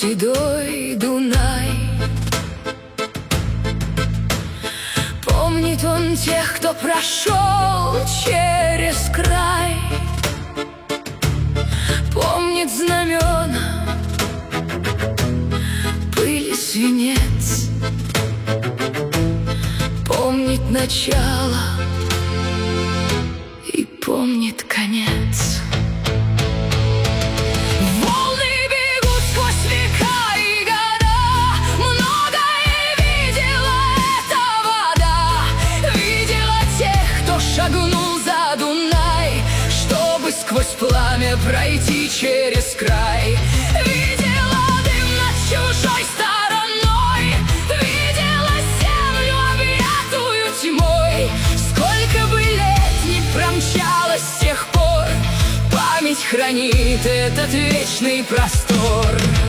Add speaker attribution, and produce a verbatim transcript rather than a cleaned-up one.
Speaker 1: седой Дунай. Помнит он тех, кто прошел через край, помнит знамена, пыль и свинец, помнит начало и помнит конец. Волны бегут сквозь века и года, многое видела эта вода. Видела тех, кто шагнул за Дунай, чтобы сквозь пламя пройти через край. Видела дым над чужой стороной, видела землю, объятую тьмой. Сколько бы лет ни промчалось с тех пор, память хранит этот вечный простор.